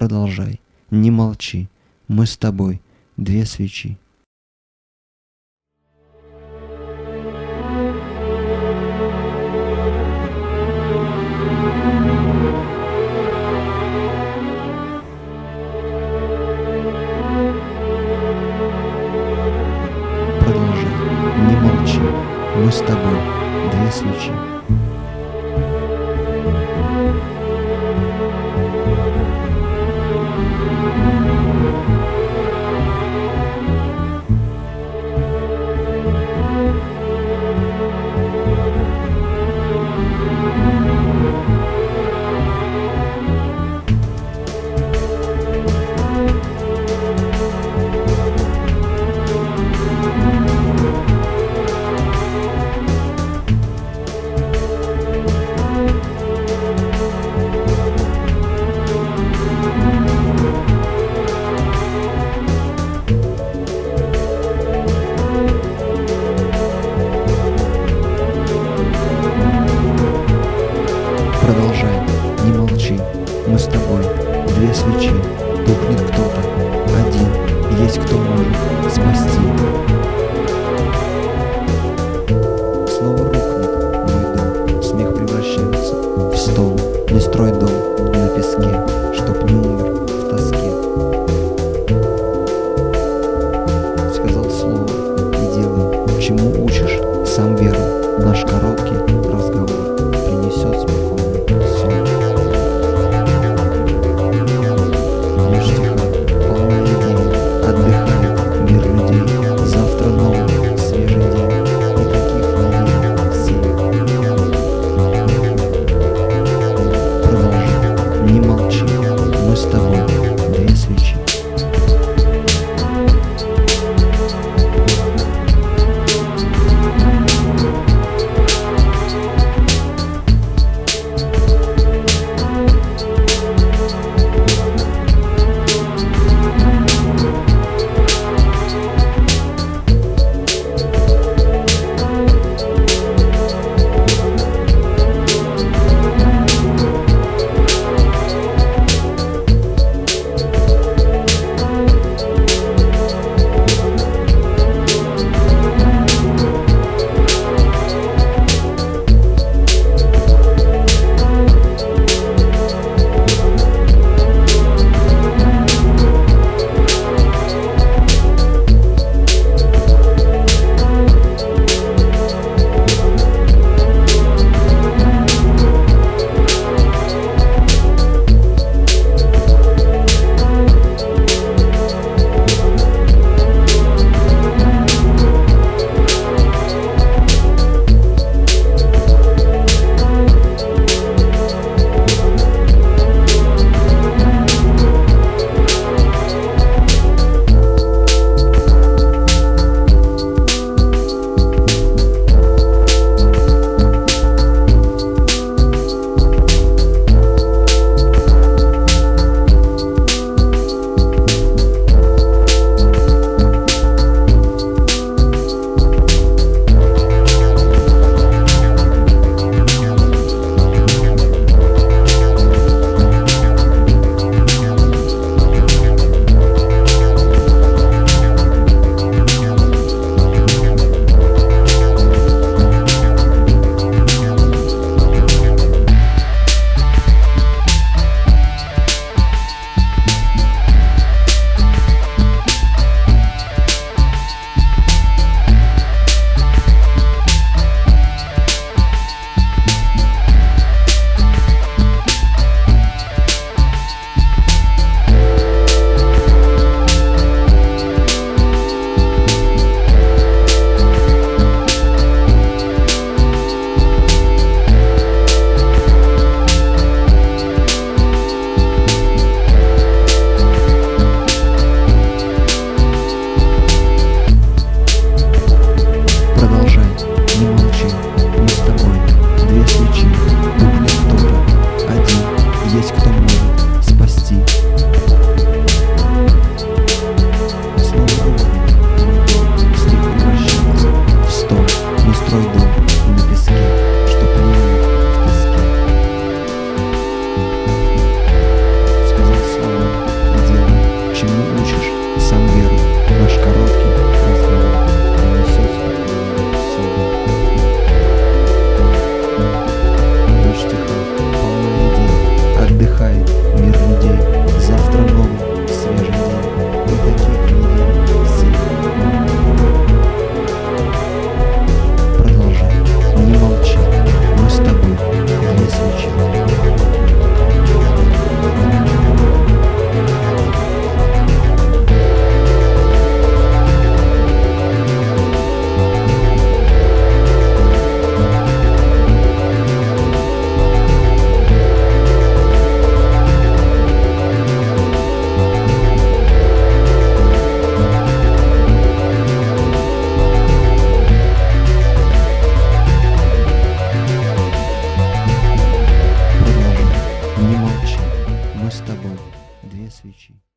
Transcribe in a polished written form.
Продолжай, не молчи, мы с тобой, две свечи. Продолжай, не молчи, мы с тобой, две свечи. Продолжай, не молчи, мы с тобой, две свечи. Тухнет кто-то, один, есть кто может спасти. Снова рухнет мой дом, смех превращается в стол. Не строй дом на песке, чтоб не умер в тоске. Сказал слово и делай, чему учишь, сам верный. Наш короткий разговор принесет спокойный сон. Лишь тиха, полна идей, отдыхает мир людей. Завтра новый, свежий день, никаких надежд сил. Продолжай, не молчи, мы с тобой, две свечи. 2 свечи.